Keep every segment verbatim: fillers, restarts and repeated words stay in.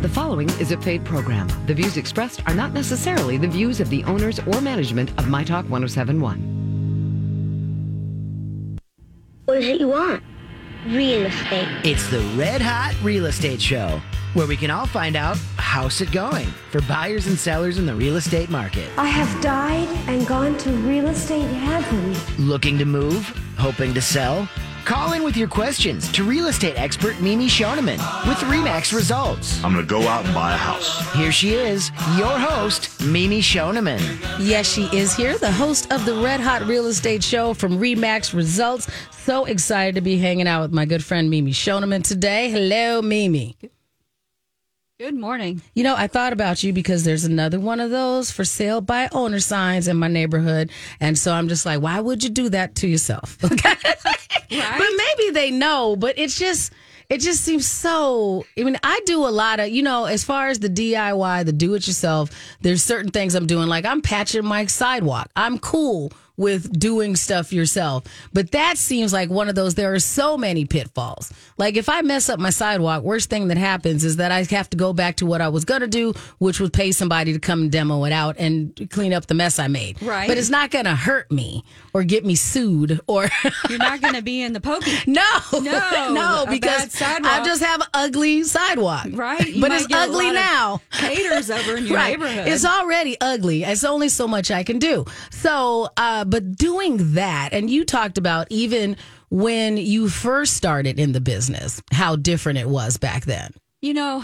following is a paid program. The views expressed are not necessarily the views of the owners or management of My Talk ten seventy-one. What is it you want? Real estate. It's the Red Hot Real Estate Show, where we can all find out how's it going for buyers and sellers in the real estate market. I have died and gone to real estate heaven. Looking to move? Hoping to sell? Call in with your questions to real estate expert Mimi Shoneman with RE/MAX Results. I'm going to go out and buy a house. Here she is, your host, Mimi Shoneman. Yes, she is here, the host of the Red Hot Real Estate Show from RE/MAX Results. So excited to be hanging out with my good friend Mimi Shoneman today. Hello, Mimi. Good morning. You know, I thought about you because there's another one of those for sale by owner signs in my neighborhood. And so I'm just like, why would you do that to yourself? Okay. Right? But maybe they know, but it's just, it just seems so, I mean, I do a lot of, you know, as far as the D I Y, the do it yourself, there's certain things I'm doing. Like I'm patching my sidewalk. I'm cool with doing stuff yourself. But that seems like one of those, there are so many pitfalls. Like if I mess up my sidewalk, worst thing that happens is that I have to go back to what I was going to do, which was pay somebody to come and demo it out and clean up the mess I made. Right. But it's not going to hurt me or get me sued or... You're not going to be in the pokey. No. No. No, a because bad sidewalk. I just have an ugly sidewalk. Right. You But might it's get a ugly lot of now. haters over in your Right. neighborhood. It's already ugly. It's only so much I can do. So, uh, but doing that, and you talked about even when you first started in the business, how different it was back then. You know,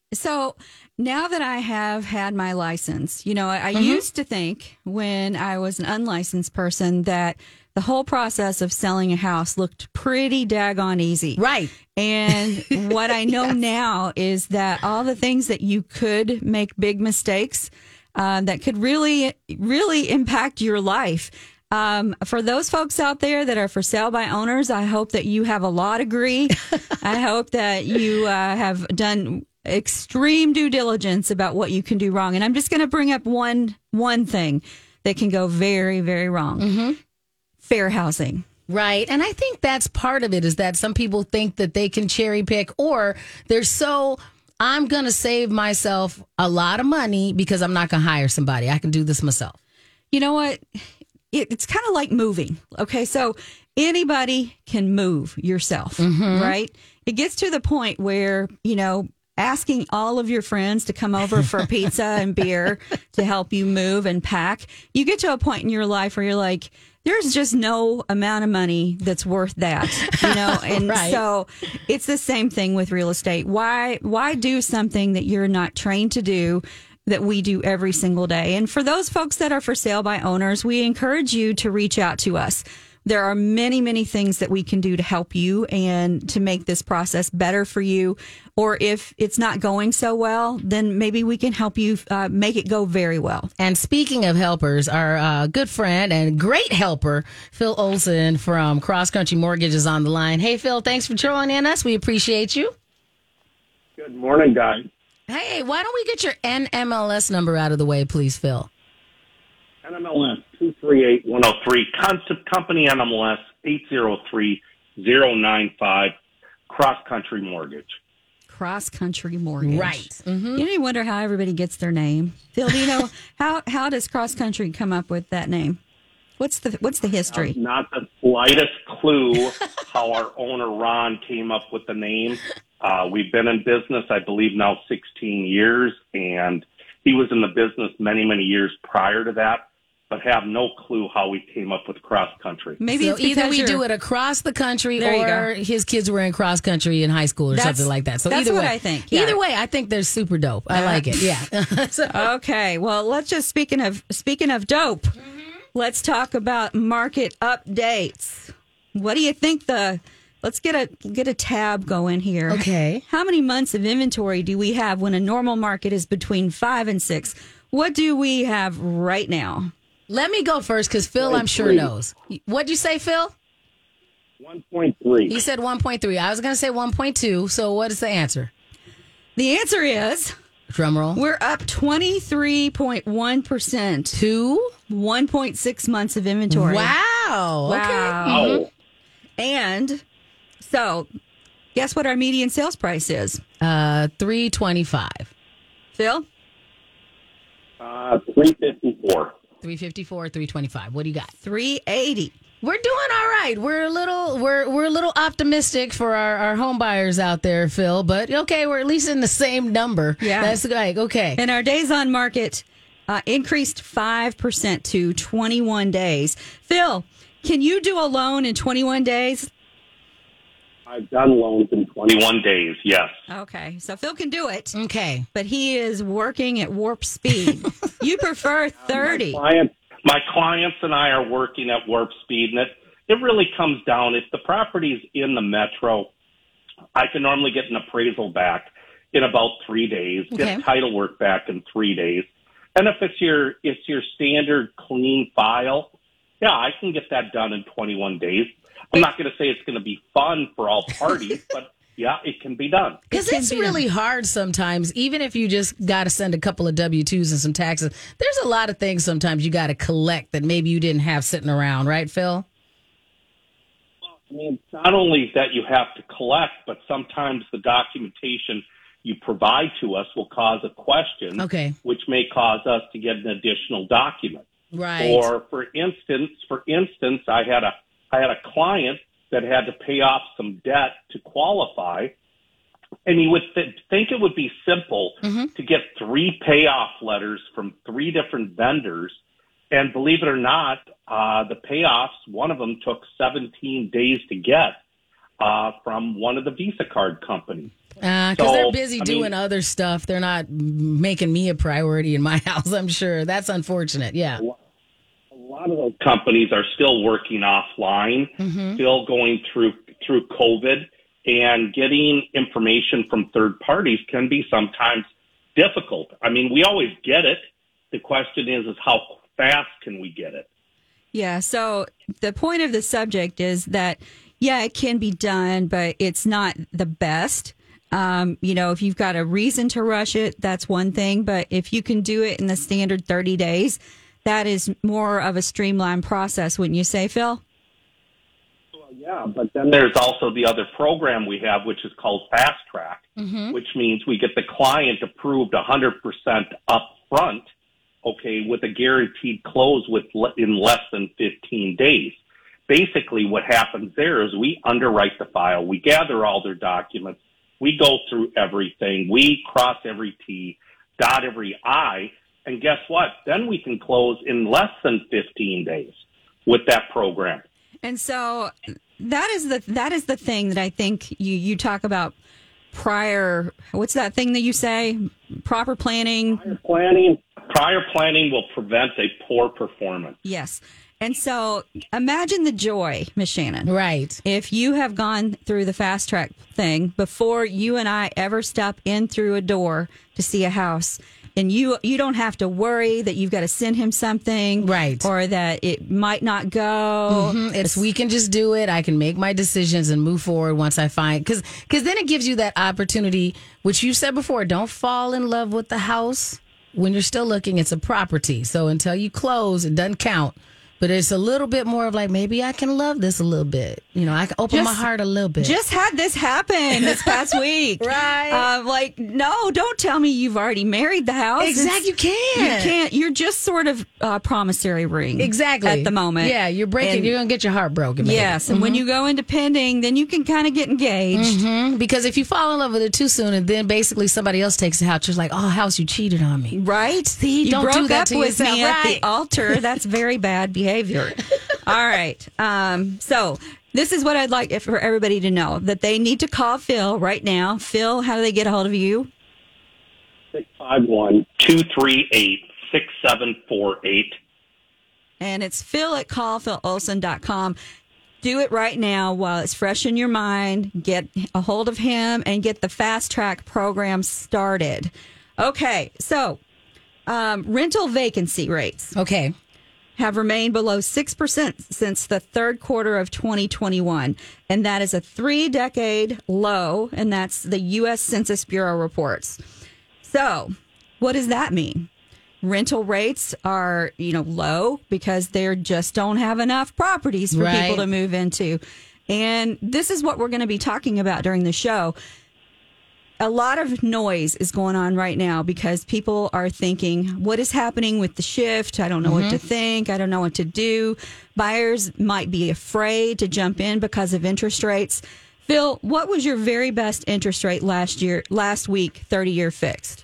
so now that I have had my license, you know, I, I Mm-hmm. used to think when I was an unlicensed person that the whole process of selling a house looked pretty daggone easy. Right. And what I know Yes. now is that all the things that you could make big mistakes uh, that could really, really impact your life. Um, for those folks out there that are for sale by owners, I hope that you have a law degree. I hope that you uh, have done extreme due diligence about what you can do wrong. And I'm just going to bring up one one thing that can go very, very wrong. Mm-hmm. Fair housing. Right. And I think that's part of it is that some people think that they can cherry pick or they're so, I'm going to save myself a lot of money because I'm not going to hire somebody. I can do this myself. You know what? It, it's kind of like moving. Okay. So anybody can move yourself, Mm-hmm. right? It gets to the point where, you know, asking all of your friends to come over for pizza and beer to help you move and pack, you get to a point in your life where you're like, there's just no amount of money that's worth that, you know? And Right. so it's the same thing with real estate. Why, why do something that you're not trained to do that we do every single day? And for those folks that are for sale by owners, we encourage you to reach out to us. There are many, many things that we can do to help you and to make this process better for you. Or if it's not going so well, then maybe we can help you uh, make it go very well. And speaking of helpers, our uh, good friend and great helper, Phil Olson from Cross Country Mortgage is on the line. Hey, Phil, thanks for joining us. We appreciate you. Good morning, guys. Hey, why don't we get your N M L S number out of the way, please, Phil? N M L S two three eight one zero three, Concept Company N M L S eight zero three zero nine five, Cross Country Mortgage. Cross Country Mortgage. Right. Mm-hmm. You know, you wonder how everybody gets their name. Phil, do you know how, how does Cross Country come up with that name? What's the what's the history? Uh, not the slightest clue how our owner, Ron, came up with the name. Uh, we've been in business, I believe, now sixteen years, and he was in the business many, many years prior to that, but have no clue how we came up with cross country. Maybe So it's either because we you're- do it across the country There you or his kids were in cross country in high school or That's- something like that. So that's either what way, I think, yeah. Either way, I think they're super dope. I Uh, like it. Yeah. So- Okay, well, let's just speaking of speaking of dope, let's talk about market updates. What do you think the? Let's get a get a tab going here. Okay. How many months of inventory do we have when a normal market is between five and six? What do we have right now? Let me go first because Phil, I'm sure, knows. What'd you say, Phil? one point three. He said one point three. I was going to say one point two. So what is the answer? The answer is Drum roll. we're up twenty-three point one percent Two? one point six months of inventory. Wow. Okay. Wow. Oh, And so Guess what our median sales price is? Uh, three twenty-five. Phil? Uh, three fifty-four. three fifty-four, three twenty-five. What do you got? three eighty. We're doing all right. We're a little we're we're a little optimistic for our, our home buyers out there, Phil. But okay, we're at least in the same number. Yeah. That's like okay. And our days on market uh, increased five percent to twenty-one days. Phil, can you do a loan in twenty-one days? I've done loans in twenty-one days, yes. Okay, so Phil can do it, Okay. but he is working at warp speed. You prefer thirty. My, client, my clients and I are working at warp speed, and it, it really comes down, if the property's in the metro, I can normally get an appraisal back in about three days, Okay. get title work back in three days. And if it's your it's your standard clean file, yeah, I can get that done in twenty-one days. I'm not going to say it's going to be fun for all parties, but yeah, it can be done. Because It can it's be really hard sometimes, even if you just got to send a couple of W two's and some taxes. There's a lot of things sometimes you got to collect that maybe you didn't have sitting around, right, Phil? I mean, it's not only that you have to collect, but sometimes the documentation you provide to us will cause a question, Okay. which may cause us to get an additional document. Right. Or for instance, for instance, I had a I had a client that had to pay off some debt to qualify, and you would th- think it would be simple Mm-hmm. to get three payoff letters from three different vendors. And believe it or not, uh, the payoffs, one of them took seventeen days to get uh, from one of the Visa card companies. Because So, they're busy I doing mean- other stuff. They're not making me a priority in my house, I'm sure. That's unfortunate. Yeah. A lot of those companies are still working offline, Mm-hmm. still going through through COVID, and getting information from third parties can be sometimes difficult. I mean, we always get it. The question is, is how fast can we get it? Yeah, so the point of the subject is that, yeah, it can be done, but it's not the best. Um, you know, if you've got a reason to rush it, that's one thing. But if you can do it in the standard thirty days, that is more of a streamlined process, wouldn't you say, Phil? Well, yeah, but then there's also the other program we have, which is called Fast Track, which means we get the client approved one hundred percent up front, okay, with a guaranteed close with le- in less than fifteen days. Basically, what happens there is we underwrite the file, we gather all their documents, we go through everything, we cross every T, dot every I, and guess what? Then we can close in less than fifteen days with that program. And so that is the that is the thing that I think you you talk about prior. What's that thing that you say? Proper planning. Prior planning, prior planning will prevent a poor performance. Yes. And so imagine the joy, Miss Shannon. Right. If you have gone through the fast track thing before you and I ever step in through a door to see a house, and you you don't have to worry that you've got to send him something, Right. or that it might not go. Mhm. It's we can just do it. I can make my decisions and move forward once I find because because then it gives you that opportunity, which you said before. Don't fall in love with the house when you're still looking. It's a property, so until you close, it doesn't count. But it's a little bit more of like, maybe I can love this a little bit. You know, I can open my Just- heart a little bit. Just had this happen this past week. Right. Uh, like, no, don't tell me you've already married the house. Exactly, you can't. You can't. You're just sort of uh, promissory ring. Exactly. At the moment. Yeah, you're breaking. And- you're going to get your heart broken. baby. Yes. And when you go into pending, then you can kind of get engaged. Mhm. Because if you fall in love with it too soon and then basically somebody else takes the house, you're like, oh, house, you cheated on me. Right? See, you don't broke do that up to with yourself, me at right. the altar. That's very bad behavior. All right. Um, so this is what I'd like if- for everybody to know, that they need to call Phil right now. Phil, how do they get a hold of you? six five one, two three eight, six seven four eight. And it's Phil at call phil olson dot com. Do it right now while it's fresh in your mind. Get a hold of him and get the fast track program started. Okay, so um, rental vacancy rates Okay. have remained below six percent since the third quarter of twenty twenty-one. And that is a three decade low. And that's the U S Census Bureau reports. So what does that mean? Rental rates are, you know, low because they just don't have enough properties for Right. people to move into. And this is what we're going to be talking about during the show. A lot of noise is going on right now because people are thinking, what is happening with the shift? I don't know mm-hmm. what to think. I don't know what to do. Buyers might be afraid to jump in because of interest rates. Phil, what was your very best interest rate last year, last week, thirty-year fixed?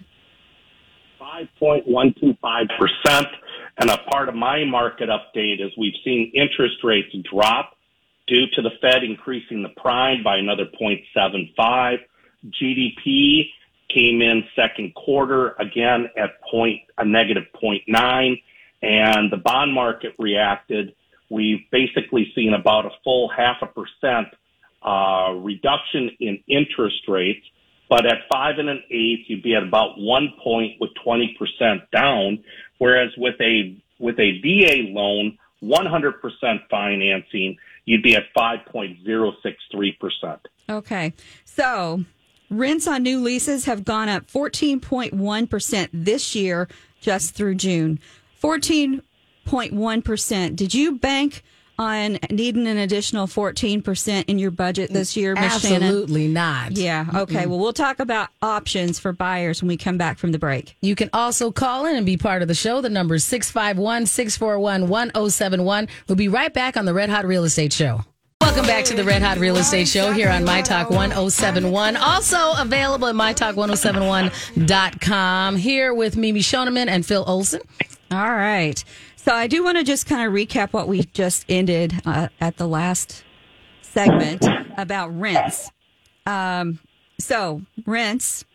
five point one two five percent. And a part of my market update is we've seen interest rates drop due to the Fed increasing the prime by another zero point seven five. G D P came in second quarter again at point a negative zero point nine, and the bond market reacted. We've basically seen about a full half a percent uh, reduction in interest rates, but at five and an eighth, you'd be at about one point with twenty percent down, whereas with a with a V A loan, one hundred percent financing, you'd be at five point zero six three percent. Okay, so rents on new leases have gone up fourteen point one percent this year just through June. fourteen point one percent. Did you bank on needing an additional fourteen percent in your budget this year, Miz Shannon? Absolutely not. Yeah, okay. Mm-hmm. Well, we'll talk about options for buyers when we come back from the break. You can also call in and be part of the show. The number is six five one, six four one, one oh seven one. We'll be right back on the Red Hot Real Estate Show. Welcome back to the Red Hot Real Estate Show here on My Talk one oh seven one. Also available at my talk one oh seven one dot com. Here with Mimi Shoneman and Phil Olson. All right. So I do want to just kind of recap what we just ended uh, at the last segment about rents. Um, so rents,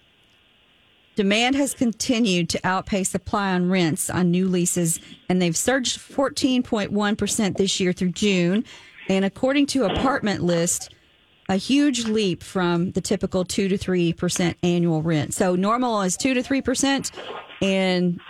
demand has continued to outpace supply on rents on new leases, and they've surged fourteen point one percent this year through June. And according to Apartment List, a huge leap from the typical two to three percent annual rent. So normal is two to three percent, and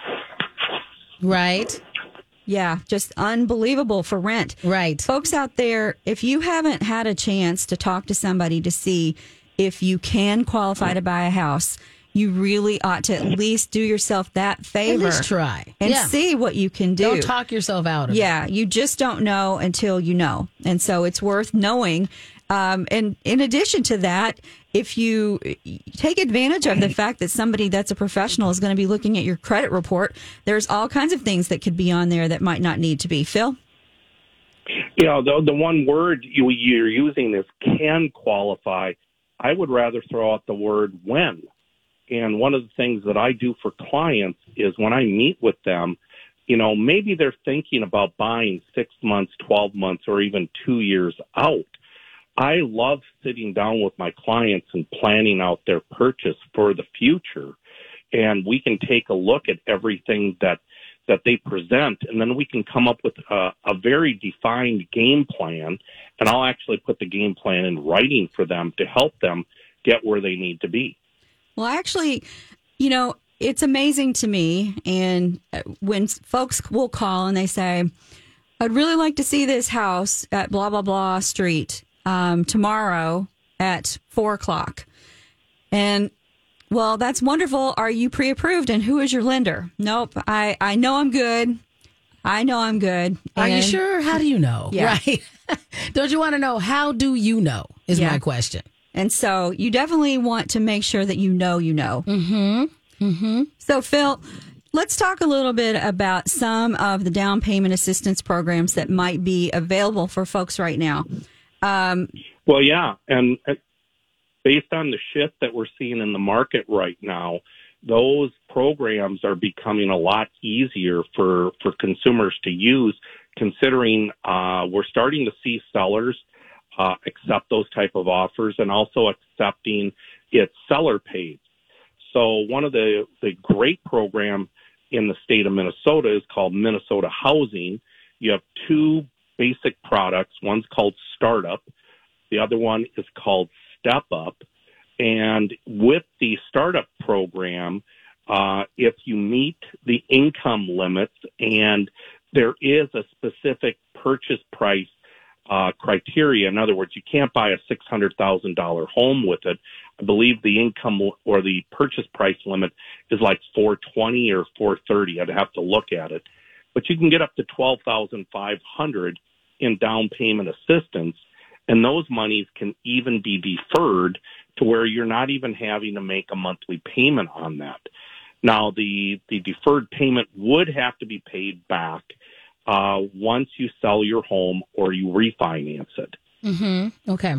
right. Yeah, just unbelievable for rent. Right. Folks out there, if you haven't had a chance to talk to somebody to see if you can qualify to buy a house, you really ought to at least do yourself that favor. At least try. And yeah. see what you can do. Don't talk yourself out of yeah, it. Yeah, you just don't know until you know. And so it's worth knowing. Um, and in addition to that, if you take advantage of the fact that somebody that's a professional is going to be looking at your credit report, there's all kinds of things that could be on there that might not need to be. Phil? You know, the, the one word you, you're using is can qualify. I would rather throw out the word when. And one of the things that I do for clients is when I meet with them, you know, maybe they're thinking about buying six months, twelve months, or even two years out. I love sitting down with my clients and planning out their purchase for the future. And we can take a look at everything that, that they present, and then we can come up with a, a very defined game plan. And I'll actually put the game plan in writing for them to help them get where they need to be. Well, actually, you know, it's amazing to me. And when folks will call and they say, I'd really like to see this house at blah, blah, blah street um, tomorrow at four o'clock. And, well, that's wonderful. Are you pre-approved? And who is your lender? Nope. I, I know I'm good. I know I'm good. Are and, you sure? How do you know? Yeah. Right. Don't you want to know? How do you know is yeah. my question. And so you definitely want to make sure that you know you know. Mm-hmm. Mm-hmm. So, Phil, let's talk a little bit about some of the down payment assistance programs that might be available for folks right now. Um, well, yeah. And based on the shift that we're seeing in the market right now, those programs are becoming a lot easier for, for consumers to use, considering uh, we're starting to see sellers uh, accept those type of offers and also accepting it seller paid. So one of the, the great programs in the state of Minnesota is called Minnesota Housing. You have two basic products. One's called Startup. The other one is called Step Up. And with the Startup program, uh, if you meet the income limits and there is a specific purchase price uh, criteria, in other words, you can't buy a six hundred thousand dollars home with it. I believe the income or the purchase price limit is like four twenty or four thirty. I'd have to look at it. But you can get up to twelve thousand five hundred dollars in down payment assistance. And those monies can even be deferred to where you're not even having to make a monthly payment on that. Now, the, the deferred payment would have to be paid back uh, once you sell your home or you refinance it. Mm-hmm. Okay.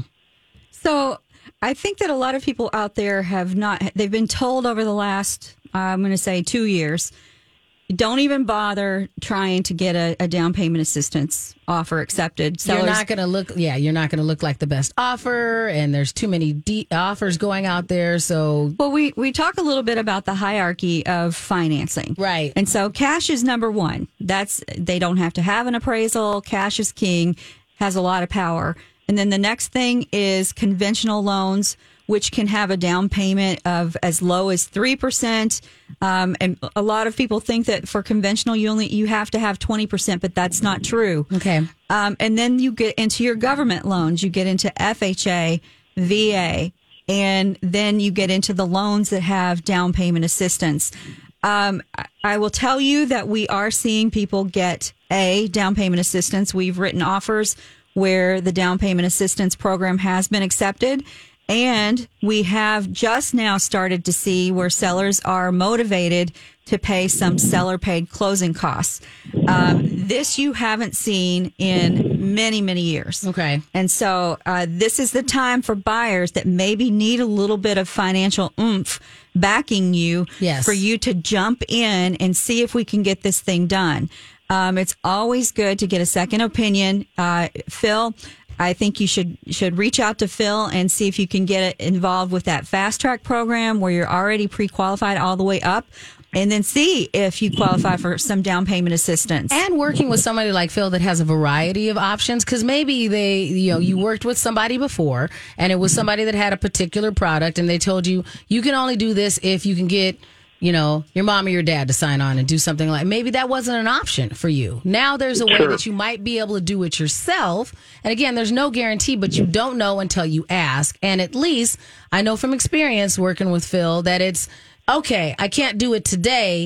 So I think that a lot of people out there have not, they've been told over the last, uh, I'm going to say two years, don't even bother trying to get a, a down payment assistance offer accepted. Sellers, you're not going to look, yeah, you're not going to look like the best offer, and there's too many de- offers going out there. So, well, we, we talk a little bit about the hierarchy of financing. Right. And so cash is number one. That's, they don't have to have an appraisal. Cash is king, has a lot of power. And then the next thing is conventional loans, which can have a down payment of as low as three percent. Um, and a lot of people think that for conventional, you only you have to have twenty percent, but that's not true. Okay. Um, and then you get into your government loans. You get into F H A, V A, and then you get into the loans that have down payment assistance. Um, I will tell you that we are seeing people get a down payment assistance. We've written offers where the down payment assistance program has been accepted. And we have just now started to see where sellers are motivated to pay some seller paid closing costs. Um, this you haven't seen in many, many years. Okay. And so uh, this is the time for buyers that maybe need a little bit of financial oomph backing you Yes. for you to jump in and see if we can get this thing done. Um, it's always good to get a second opinion. Uh, Phil, I think you should should reach out to Phil and see if you can get involved with that fast track program where you're already pre-qualified all the way up, and then see if you qualify for some down payment assistance. And working with somebody like Phil that has a variety of options, because maybe they, you know, you worked with somebody before and it was somebody that had a particular product and they told you, you can only do this if you can get, you know, your mom or your dad to sign on and do something like, maybe that wasn't an option for you. Now there's a way Sure. that you might be able to do it yourself. And again, there's no guarantee, but you don't know until you ask. And at least I know from experience working with Phil that it's, okay, I can't do it today.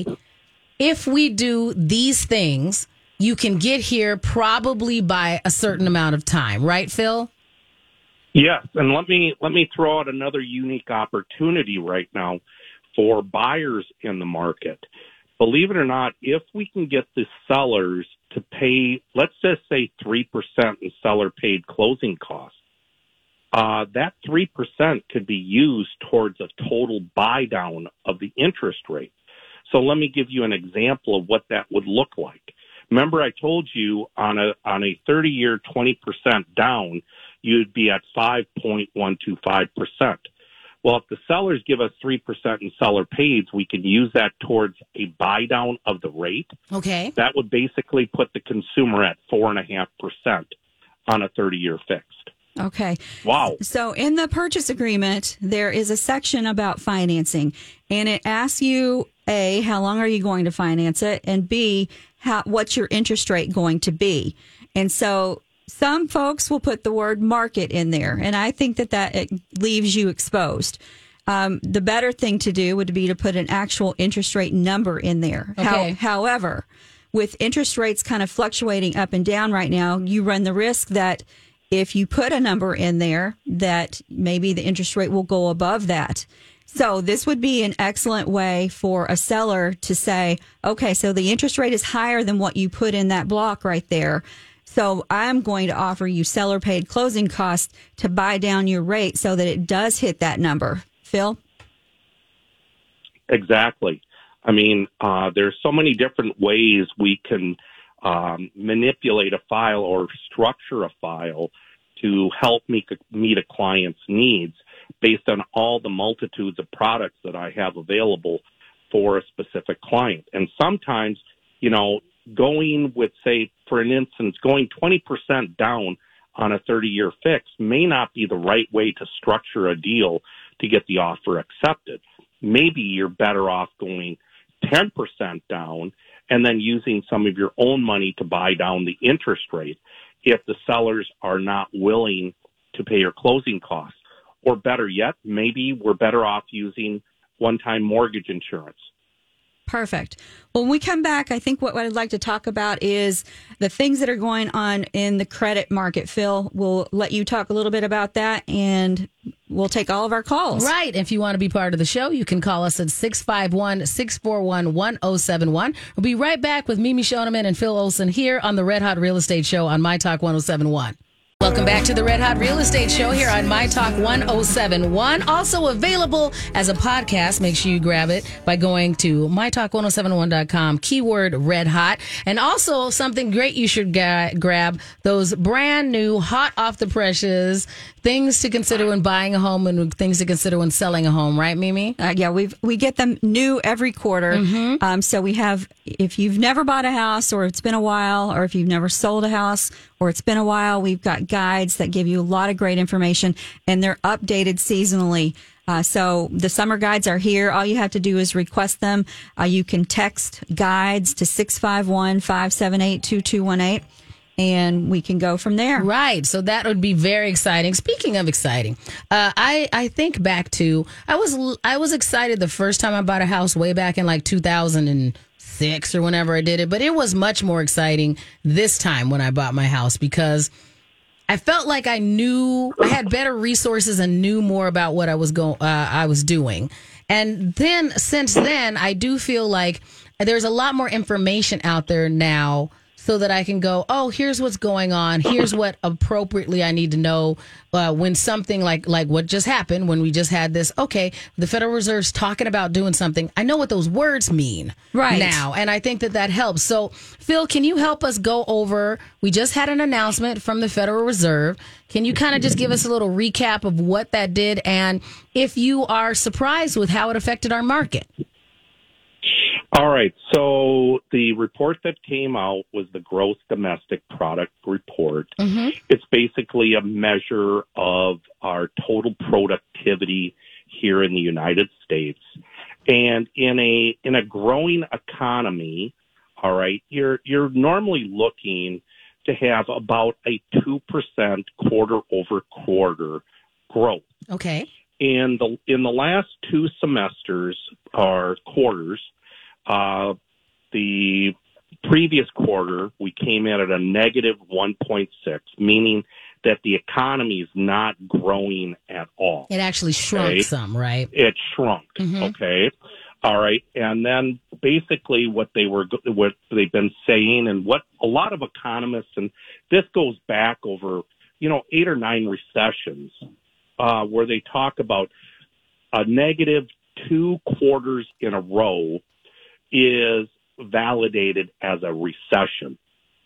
If we do these things, you can get here probably by a certain amount of time. Right, Phil? Yes, and let me let me throw out another unique opportunity right now for buyers in the market. Believe it or not, if we can get the sellers to pay, let's just say three percent in seller paid closing costs, uh, that three percent could be used towards a total buy down of the interest rate. So let me give you an example of what that would look like. Remember, I told you on a on a thirty year twenty percent down, you'd be at five point one two five percent. Well, if the sellers give us three percent in seller pays, we can use that towards a buy down of the rate. Okay. That would basically put the consumer at four point five percent on a thirty year fixed. Okay. Wow. So in the purchase agreement, there is a section about financing, and it asks you, A, how long are you going to finance it? And B, how, what's your interest rate going to be? And so some folks will put the word market in there, and I think that that it leaves you exposed. Um, the better thing to do would be to put an actual interest rate number in there. Okay. How, however, with interest rates kind of fluctuating up and down right now, you run the risk that if you put a number in there, that maybe the interest rate will go above that. So this would be an excellent way for a seller to say, okay, so the interest rate is higher than what you put in that block right there. So I'm going to offer you seller paid closing costs to buy down your rate so that it does hit that number. Phil? Exactly. I mean, uh, there's so many different ways we can um, manipulate a file or structure a file to help meet, meet a client's needs based on all the multitudes of products that I have available for a specific client. And sometimes, you know, going with, say, for an instance, going twenty percent down on a thirty year fix may not be the right way to structure a deal to get the offer accepted. Maybe you're better off going ten percent down and then using some of your own money to buy down the interest rate if the sellers are not willing to pay your closing costs. Or better yet, maybe we're better off using one-time mortgage insurance. Perfect. Well, when we come back, I think what, what I'd like to talk about is the things that are going on in the credit market. Phil, we'll let you talk a little bit about that, and we'll take all of our calls. Right. If you want to be part of the show, you can call us at six five one, six four one, one oh seven one. We'll be right back with Mimi Shoneman and Phil Olson here on the Red Hot Real Estate Show on My Talk one oh seven one. Welcome back to the Red Hot Real Estate Show here on My Talk one oh seven one. Also available as a podcast. Make sure you grab it by going to my talk one oh seven one dot com, keyword Red Hot. And also something great you should ga- grab, those brand new, hot off the presses, things to consider when buying a home and things to consider when selling a home. Right, Mimi? Uh, yeah, we we get them new every quarter. Mm-hmm. Um, so we have, if you've never bought a house or it's been a while, or if you've never sold a house or it's been a while, we've got guides that give you a lot of great information, and they're updated seasonally. Uh, so the summer guides are here. All you have to do is request them. Uh, you can text guides to six five one, five seven eight, two two one eight. And we can go from there. Right. So that would be very exciting. Speaking of exciting, uh, I, I think back to, I was, I was excited the first time I bought a house way back in like two thousand six or whenever I did it. But it was much more exciting this time when I bought my house, because I felt like I knew, I had better resources and knew more about what I was going, uh, I was doing. And then since then, I do feel like there's a lot more information out there now, so that I can go, oh, here's what's going on. Here's what appropriately I need to know uh, when something like like what just happened, when we just had this, okay, the Federal Reserve's talking about doing something. I know what those words mean right now, and I think that that helps. So, Phil, can you help us go over, we just had an announcement from the Federal Reserve. Can you kind of just give us a little recap of what that did, and if you are surprised with how it affected our market? All right. So the report that came out was the Gross Domestic Product Report. Mm-hmm. It's basically a measure of our total productivity here in the United States. And in a in a growing economy, all right, you're you're normally looking to have about a two percent quarter over quarter growth. Okay. In the in the last two semesters or quarters, Uh, the previous quarter, we came in at a negative one point six, meaning that the economy is not growing at all. It actually shrunk okay? some, right? It shrunk. Mm-hmm. Okay. All right. And then basically what they were, what they've been saying, and what a lot of economists, and this goes back over, you know, eight or nine recessions, uh, where they talk about a negative two quarters in a row is validated as a recession.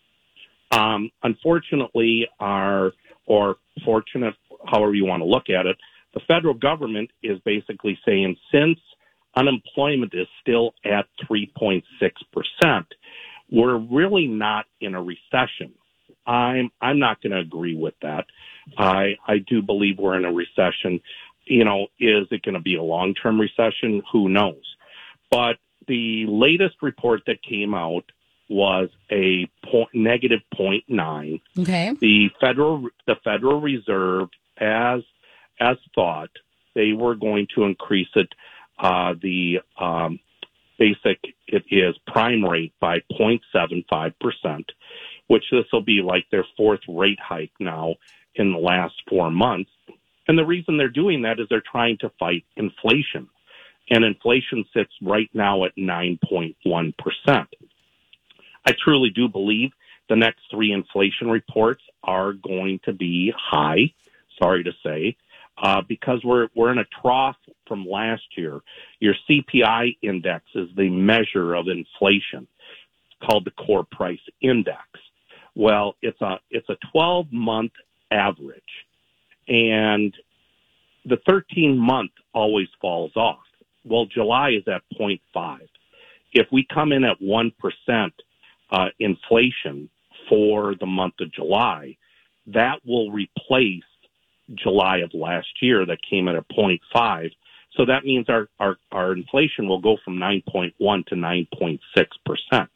Um, unfortunately, our, or fortunate, however you want to look at it, the federal government is basically saying since unemployment is still at three point six percent, we're really not in a recession. I'm, I'm not going to agree with that. I, I do believe we're in a recession. You know, is it going to be a long-term recession? Who knows? But the latest report that came out was a point, negative zero point nine. Okay. The federal the Federal Reserve, as as thought, they were going to increase it. Uh, the um, basic it is prime rate by zero point seven five percent, which this will be like their fourth rate hike now in the last four months. And the reason they're doing that is they're trying to fight inflation. And inflation sits right now at nine point one percent. I truly do believe the next three inflation reports are going to be high, sorry to say, uh, because we're we're in a trough from last year. Your C P I index is the measure of inflation. It's called the core price index. Well, it's a it's a twelve-month average, and the thirteen-month always falls off. Well, July is at zero point five. If we come in at one percent uh, inflation for the month of July, that will replace July of last year that came in at zero point five. So that means our, our, our inflation will go from nine point one to nine point six percent.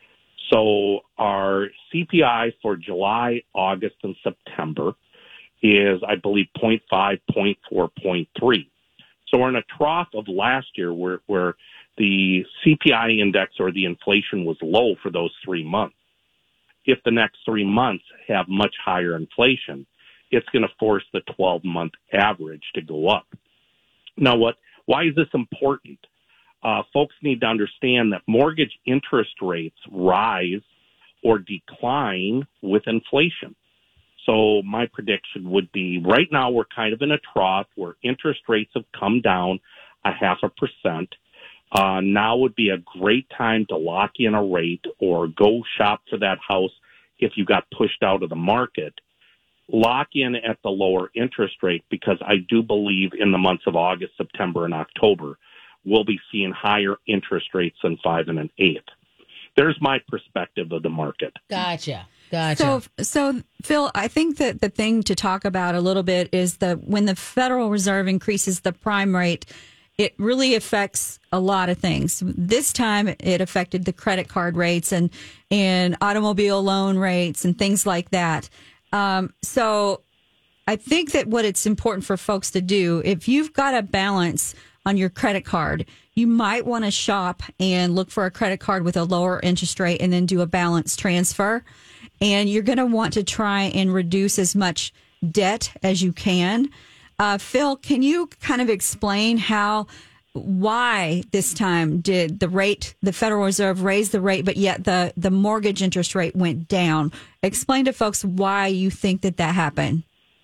So our C P I for July, August, and September is, I believe, zero point five, zero point four, zero point three. So we're in a trough of last year where, where the C C P I index or the inflation was low for those three months. If the next three months have much higher inflation, it's going to force the twelve-month average to go up. Now, what? Why is this important? Uh, folks need to understand that mortgage interest rates rise or decline with inflation. So my prediction would be right now we're kind of in a trough where interest rates have come down a half a percent. Uh, now would be a great time to lock in a rate or go shop for that house if you got pushed out of the market. Lock in at the lower interest rate because I do believe in the months of August, September, and October, we'll be seeing higher interest rates than five and an eighth. There's my perspective of the market. Gotcha. Gotcha. So, so Phil, I think that the thing to talk about a little bit is that when the Federal Reserve increases the prime rate, it really affects a lot of things. This time it affected the credit card rates and, and automobile loan rates and things like that. Um, so I think that what it's important for folks to do, if you've got a balance on your credit card, you might want to shop and look for a credit card with a lower interest rate and then do a balance transfer. And you're going to want to try and reduce as much debt as you can. Uh, Phil, can you kind of explain how, why this time did the rate, the Federal Reserve raise the rate, but yet the, the mortgage interest rate went down? Explain to folks why you think that that happened.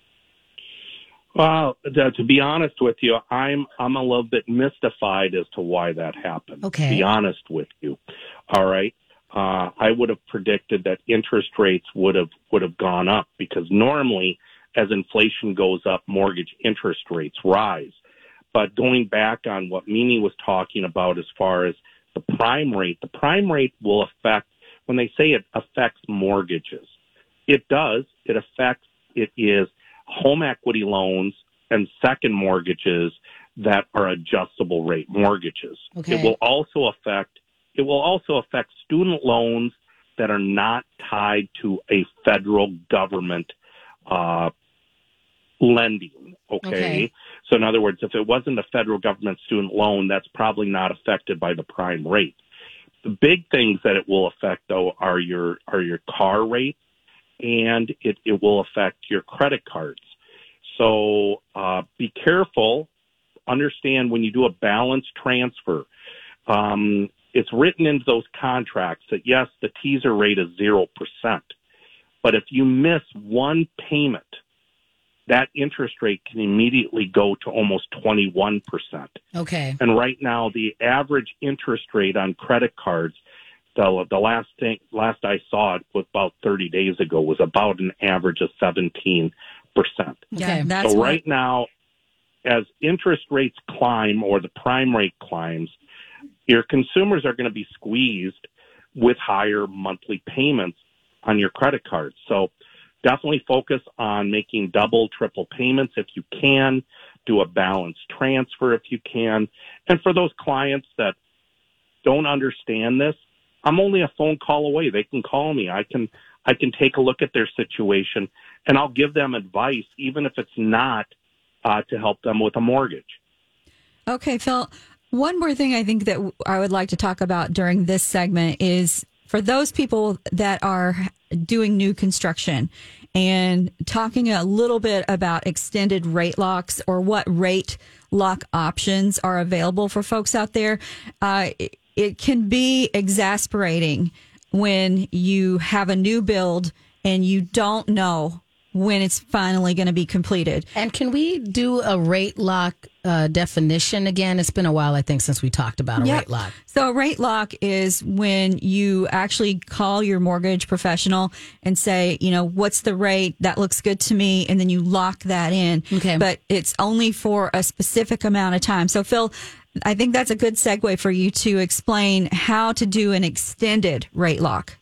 Well, to, to be honest with you, I'm I'm a little bit mystified as to why that happened. Okay. To be honest with you, all right. Uh, I would have predicted that interest rates would have would have gone up because normally, as inflation goes up, mortgage interest rates rise. But going back on what Mimi was talking about as far as the prime rate, the prime rate will affect, when they say it affects mortgages, it does. It affects, it is home equity loans and second mortgages that are adjustable rate mortgages. Okay. It will also affect, it will also affect student loans that are not tied to a federal government uh, lending. Okay? Okay. So in other words, if it wasn't a federal government student loan, that's probably not affected by the prime rate. The big things that it will affect, though, are your are your car rates, and it, it will affect your credit cards. So uh, be careful. Understand when you do a balance transfer, um, it's written into those contracts that, yes, the teaser rate is zero percent. But if you miss one payment, that interest rate can immediately go to almost twenty-one percent. Okay. And right now, the average interest rate on credit cards, the, the last thing, last I saw it was about thirty days ago, was about an average of seventeen percent. Yeah, Okay. that's So what- right now, as interest rates climb or the prime rate climbs, your consumers are going to be squeezed with higher monthly payments on your credit cards. So definitely focus on making double, triple payments if you can. Do a balance transfer if you can. And for those clients that don't understand this, I'm only a phone call away. They can call me. I can I can take a look at their situation, and I'll give them advice, even if it's not uh, to help them with a mortgage. Okay, Phil, one more thing I think that I would like to talk about during this segment is for those people that are doing new construction and talking a little bit about extended rate locks or what rate lock options are available for folks out there. Uh, it, it can be exasperating when you have a new build and you don't know when it's finally going to be completed. And can we do a rate lock uh, definition again? It's been a while, I think, since we talked about a Yep. rate lock. So a rate lock is when you actually call your mortgage professional and say, you know, what's the rate? That looks good to me. And then you lock that in. Okay. But it's only for a specific amount of time. So Phil, I think that's a good segue for you to explain how to do an extended rate lock.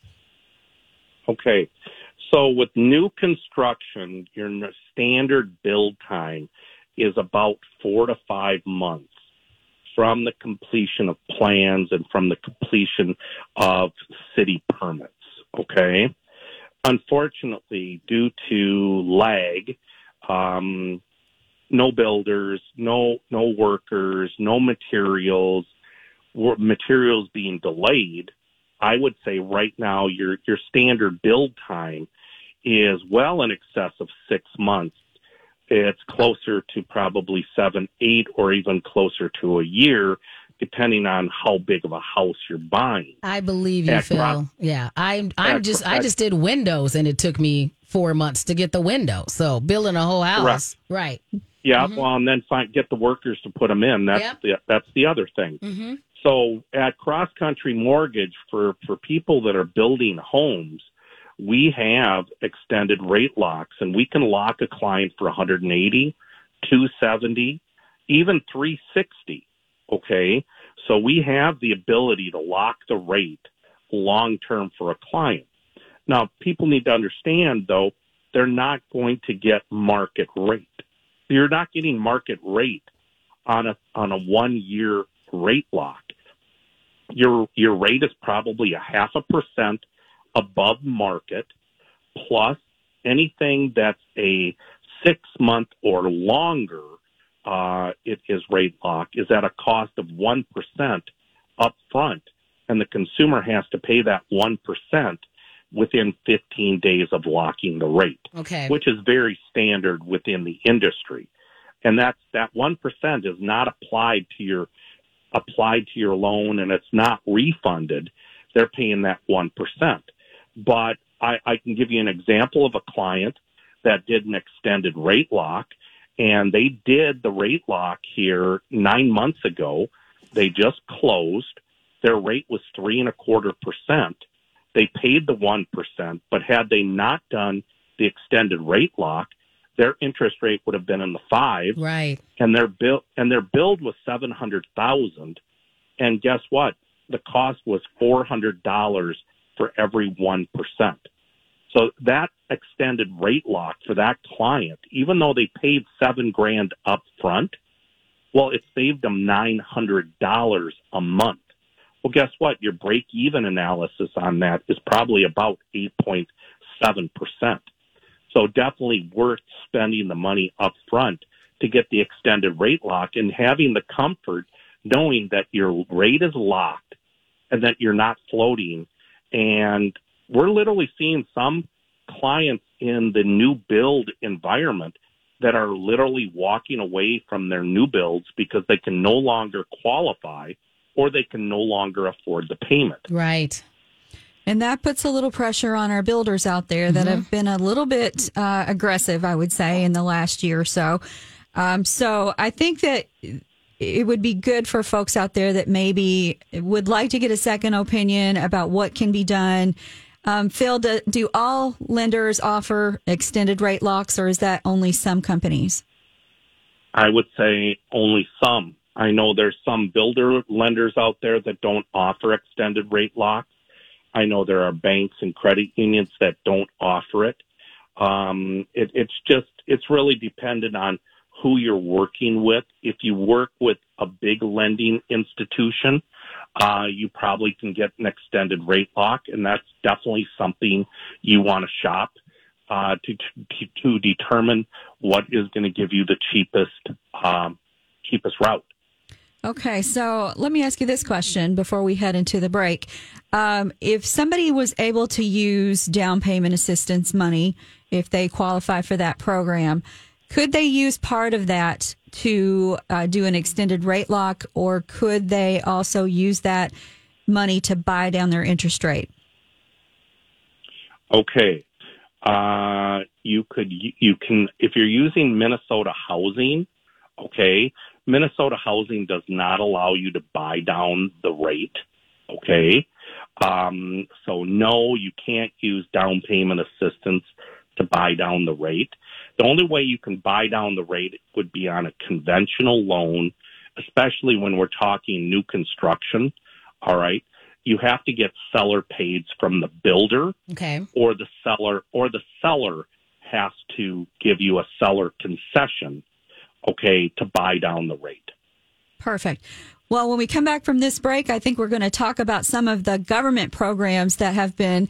Okay. So with new construction, your standard build time is about four to five months from the completion of plans and from the completion of city permits. Okay. Unfortunately, due to lag, um, no builders, no no workers, no materials, were materials being delayed, I would say right now your your standard build time is well in excess of six months. It's closer to probably seven, eight, or even closer to a year, depending on how big of a house you're buying. I believe you, At Phil. Cross- yeah, I'm. I'm At- just. I at- just did windows, and it took me four months to get the window. So building a whole house, right? Yeah, Mhm. well, and then find, get the workers to put them in. That's Yep. the that's the other thing. Mm-hmm. So at Cross Country Mortgage, for for people that are building homes, we have extended rate locks, and we can lock a client for one hundred eighty, two seventy, even three sixty. Okay, so we have the ability to lock the rate long term for a client. Now, people need to understand, though, they're not going to get market rate. You're not getting market rate on a on a one year rate lock. Your your rate is probably a half a percent above market, plus anything that's a six month or longer, uh, it is rate lock is at a cost of one percent up front, and the consumer has to pay that one percent within fifteen days of locking the rate, Okay. which is very standard within the industry. And that's, that one percent is not applied to your, applied to your loan, and it's not refunded. They're paying that one percent. But I, I can give you an example of a client that did an extended rate lock, and they did the rate lock here nine months ago. They just closed. Their rate was three and a quarter percent. They paid the one percent, but had they not done the extended rate lock, their interest rate would have been in the five, Right. and their bill and their build was seven hundred thousand. And guess what? The cost was four hundred dollars for every one percent. So that extended rate lock for that client, even though they paid seven grand up front, well, it saved them nine hundred dollars a month. Well, guess what? Your break-even analysis on that is probably about eight point seven percent. So definitely worth spending the money up front to get the extended rate lock and having the comfort knowing that your rate is locked and that you're not floating. And we're literally seeing some clients in the new build environment that are literally walking away from their new builds because they can no longer qualify or they can no longer afford the payment. Right. And that puts a little pressure on our builders out there that Mm-hmm. have been a little bit uh, aggressive, I would say, in the last year or so. Um, so I think that it would be good for folks out there that maybe would like to get a second opinion about what can be done. Um, Phil, do, do all lenders offer extended rate locks, or is that only some companies? I would say only some. I know there's some builder lenders out there that don't offer extended rate locks. I know there are banks and credit unions that don't offer it. Um, it it's just, it's really dependent on who you're working with. If you work with a big lending institution, uh, you probably can get an extended rate lock, and that's definitely something you want to shop uh, to, to to determine what is going to give you the cheapest um, cheapest route. Okay, so let me ask you this question before we head into the break. Um, if somebody was able to use down payment assistance money, if they qualify for that program, could they use part of that to uh, do an extended rate lock, or could they also use that money to buy down their interest rate? Okay. Uh, you could, you can, if you're using Minnesota Housing, okay, Minnesota Housing does not allow you to buy down the rate, okay? Um, so no, you can't use down payment assistance to buy down the rate. The only way you can buy down the rate would be on a conventional loan, especially when we're talking new construction, all right? You have to get seller pays from the builder, Okay. or the seller, or the seller has to give you a seller concession, okay, to buy down the rate. Perfect. Well, when we come back from this break, I think we're going to talk about some of the government programs that have been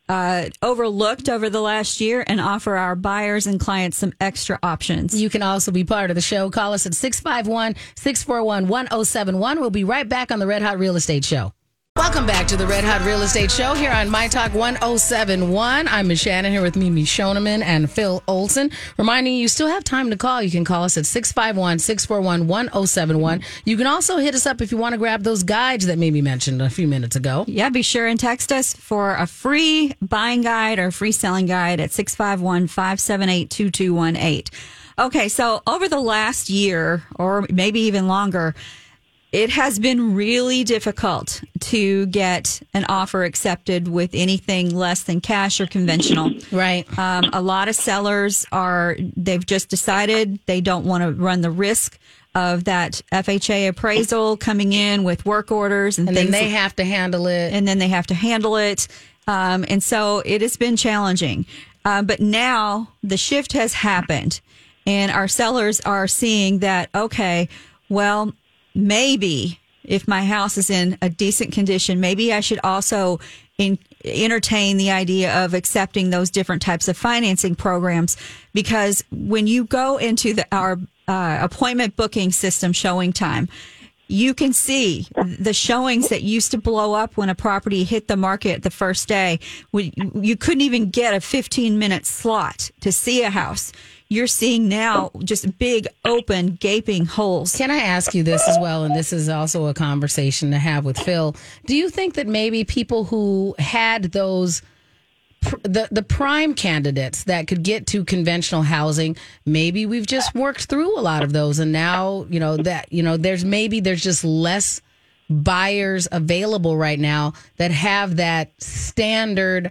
uh, overlooked over the last year and offer our buyers and clients some extra options. You can also be part of the show. Call us at six five one, six four one, one oh seven one. We'll be right back on the Red Hot Real Estate Show. Welcome back to the Red Hot Real Estate Show here on My Talk one oh seven one. I'm Miz Shannon here with Mimi Shoneman and Phil Olson. Reminding you, you still have time to call. You can call us at six five one, six four one, one oh seven one. You can also hit us up if you want to grab those guides that Mimi mentioned a few minutes ago. Yeah, be sure and text us for a free buying guide or free selling guide at six five one, five seven eight, two two one eight. Okay, so over the last year, or maybe even longer, it has been really difficult to get an offer accepted with anything less than cash or conventional. Right. Um, a lot of sellers are, they've just decided they don't want to run the risk of that F H A appraisal coming in with work orders and, and things. then they have to handle it. And then they have to handle it. Um, and so it has been challenging. Uh, but now the shift has happened and our sellers are seeing that, okay, well, maybe if my house is in a decent condition, maybe I should also in, entertain the idea of accepting those different types of financing programs. Because when you go into the, our uh, appointment booking system, Showing Time, you can see the showings that used to blow up when a property hit the market the first day. You couldn't even get a fifteen minute slot to see a house. You're seeing now just big, open, gaping holes. Can I ask you this as well? And this is also a conversation to have with Phil. Do you think that maybe people who had those, the, the prime candidates that could get to conventional housing, maybe we've just worked through a lot of those. And now, you know, that, you know, there's maybe there's just less buyers available right now that have that standard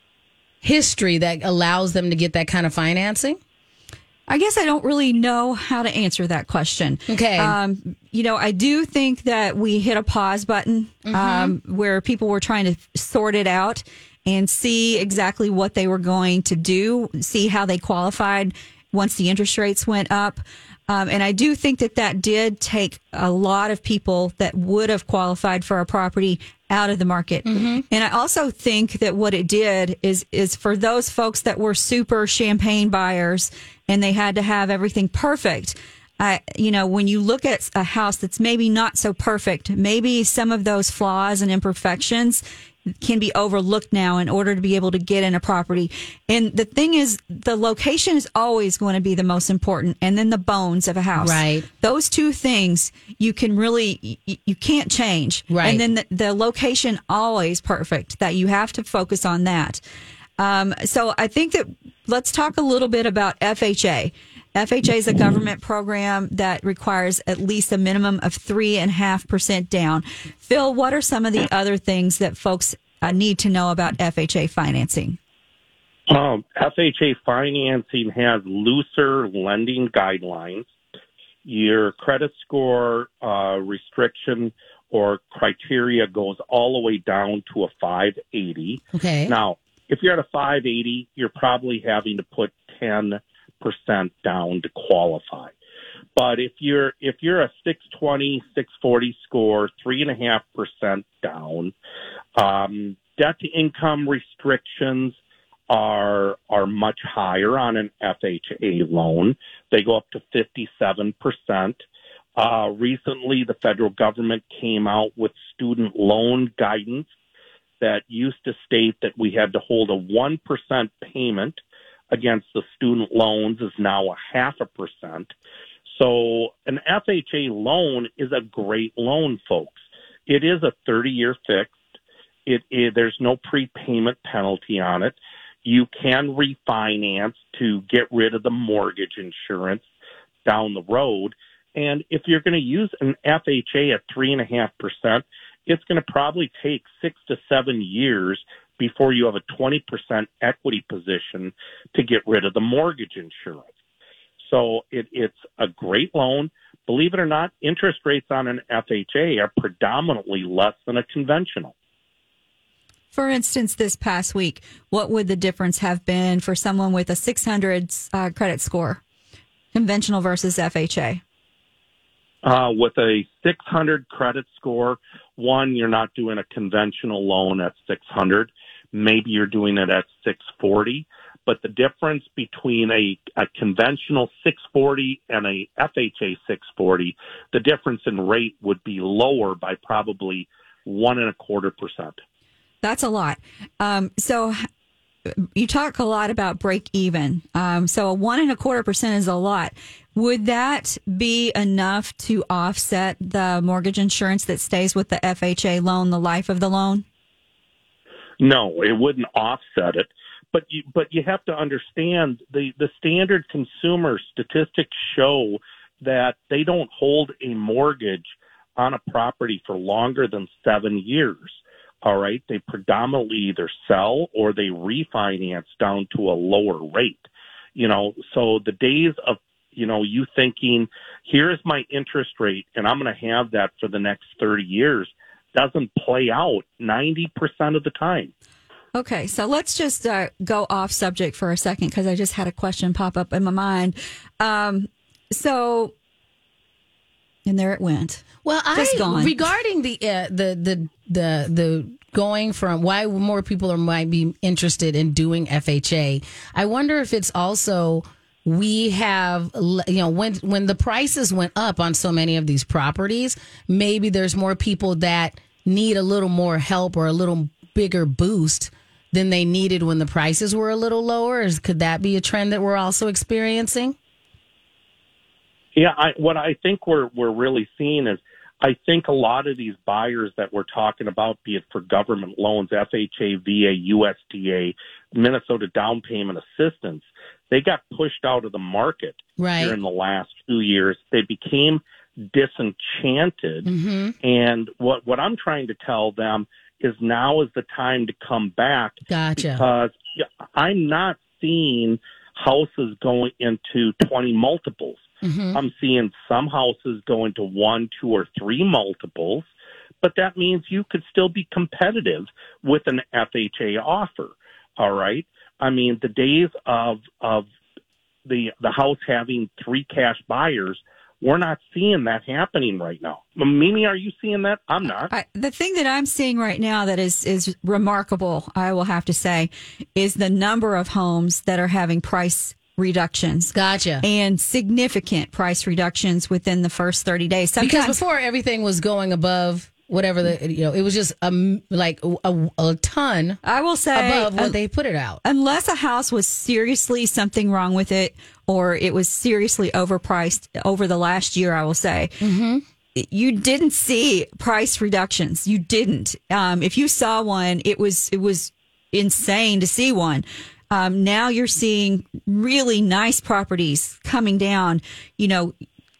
history that allows them to get that kind of financing? I guess I don't really know how to answer that question. Okay. Um, you know, I do think that we hit a pause button mm-hmm. um, where people were trying to sort it out and see exactly what they were going to do, see how they qualified once the interest rates went up. Um, and I do think that that did take a lot of people that would have qualified for a property out of the market. Mm-hmm. And I also think that what it did is is for those folks that were super champagne buyers and they had to have everything perfect. I, you know, when you look at a house that's maybe not so perfect, maybe some of those flaws and imperfections can be overlooked now in order to be able to get in a property. And the thing is, the location is always going to be the most important, and then the bones of a house. Right. Those two things you can really, you, you can't change. Right. And then the, the location always perfect, that you have to focus on that. Um, so I think that let's talk a little bit about F H A. F H A is a government program that requires at least a minimum of three and a half percent down. Phil, what are some of the other things that folks uh, need to know about F H A financing? Um, F H A financing has looser lending guidelines. Your credit score uh, restriction or criteria goes all the way down to a five eighty. Okay. Now, if you're at a five eighty, you're probably having to put ten percent down to qualify. But if you're if you're a six twenty, six forty score, three and a half percent down, um, debt to income restrictions are are much higher on an F H A loan. They go up to fifty-seven percent. Uh, recently, the federal government came out with student loan guidance that used to state that we had to hold a one percent payment against the student loans is now a half a percent. So an F H A loan is a great loan, folks. It is a thirty-year fixed. It, it there's no prepayment penalty on it. You can refinance to get rid of the mortgage insurance down the road. And if you're going to use an F H A at three and a half percent, it's going to probably take six to seven years before you have a twenty percent equity position to get rid of the mortgage insurance. So it, it's a great loan. Believe it or not, interest rates on an F H A are predominantly less than a conventional. For instance, this past week, what would the difference have been for someone with a six hundred uh, credit score, conventional versus F H A? Uh, with a six hundred credit score, one, you're not doing a conventional loan at six hundred maybe you're doing it at six forty. But the difference between a, a conventional six forty and a F H A six forty, the difference in rate would be lower by probably one and a quarter percent. That's a lot. Um, so you talk a lot about break even. Um, so a one and a quarter percent is a lot. Would that be enough to offset the mortgage insurance that stays with the F H A loan, the life of the loan? No, it wouldn't offset it. But you, but you have to understand the, the standard consumer statistics show that they don't hold a mortgage on a property for longer than seven years. All right. They predominantly either sell or they refinance down to a lower rate. You know, so the days of, you know, you thinking, here's my interest rate and I'm going to have that for the next thirty years doesn't play out ninety percent of the time. Okay, so let's just uh, go off subject for a second because I just had a question pop up in my mind. Um, so, and there it went. Well, just I gone. regarding the uh, the the the the going from why more people are might be interested in doing F H A. I wonder if it's also we have, you know, when when the prices went up on so many of these properties, maybe there's more people that need a little more help or a little bigger boost than they needed when the prices were a little lower. Is, could that be a trend that we're also experiencing? Yeah, I, what I think we're we're really seeing is I think a lot of these buyers that we're talking about, be it for government loans, F H A, V A, U S D A, Minnesota Down Payment Assistance, they got pushed out of the market right. here in the last few years. They became disenchanted. Mm-hmm. And what, what I'm trying to tell them is now is the time to come back. Gotcha. Because I'm not seeing houses going into twenty multiples. Mm-hmm. I'm seeing some houses go into one, two, or three multiples, but that means you could still be competitive with an F H A offer. All right. I mean, the days of of the the house having three cash buyers, we're not seeing that happening right now. Mimi, are you seeing that? I'm not. I, the thing that I'm seeing right now that is is remarkable, I will have to say, is the number of homes that are having price reductions. Gotcha. And significant price reductions within the first thirty days. Sometimes, because before everything was going above whatever the, you know, it was just a, like a, a ton I will say above what um, they put it out. Unless a house was seriously something wrong with it or it was seriously overpriced over the last year, I will say. Mm-hmm. You didn't see price reductions. You didn't. Um, if you saw one, it was it was insane to see one. Um, now you're seeing really nice properties coming down, you know,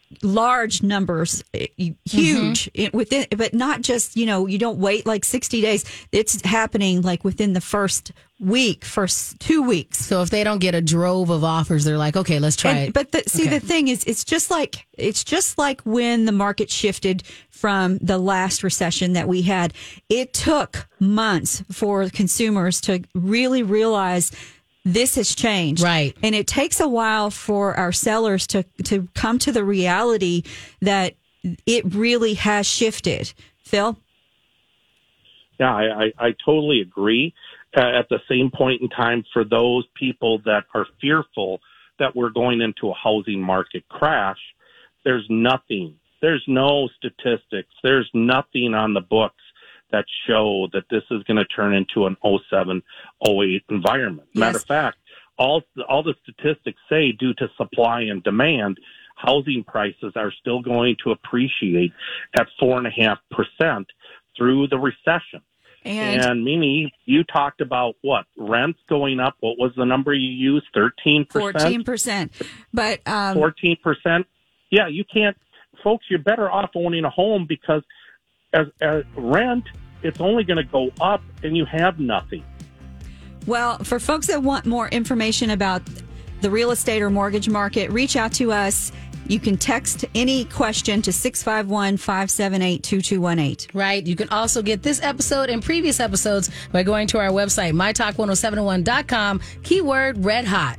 large numbers, huge mm-hmm. within, but not just, you know, you don't wait like sixty days. It's happening like within the first week, first two weeks. So if they don't get a drove of offers, they're like, okay, let's try and, it. But the, see, okay. the thing is, it's just like, it's just like when the market shifted from the last recession that we had. It took months for consumers to really realize this has changed. Right. And it takes a while for our sellers to, to come to the reality that it really has shifted. Phil? Yeah, I, I, I totally agree. Uh, at the same point in time, for those people that are fearful that we're going into a housing market crash, there's nothing. There's no statistics. There's nothing on the books that show that this is going to turn into an oh seven, oh eight environment. Yes. Matter of fact, all all the statistics say due to supply and demand, housing prices are still going to appreciate at four and a half percent through the recession. And, and Mimi, you talked about what? Rents going up. What was the number you used? thirteen percent? fourteen percent. But, um, fourteen percent? Yeah, you can't, folks, you're better off owning a home because as, as rent, it's only going to go up and you have nothing. Well, for folks that want more information about the real estate or mortgage market, reach out to us. You can text any question to six five one, five seven eight, two two one eight. Right. You can also get this episode and previous episodes by going to our website, my talk ten seventy-one dot com, keyword red hot.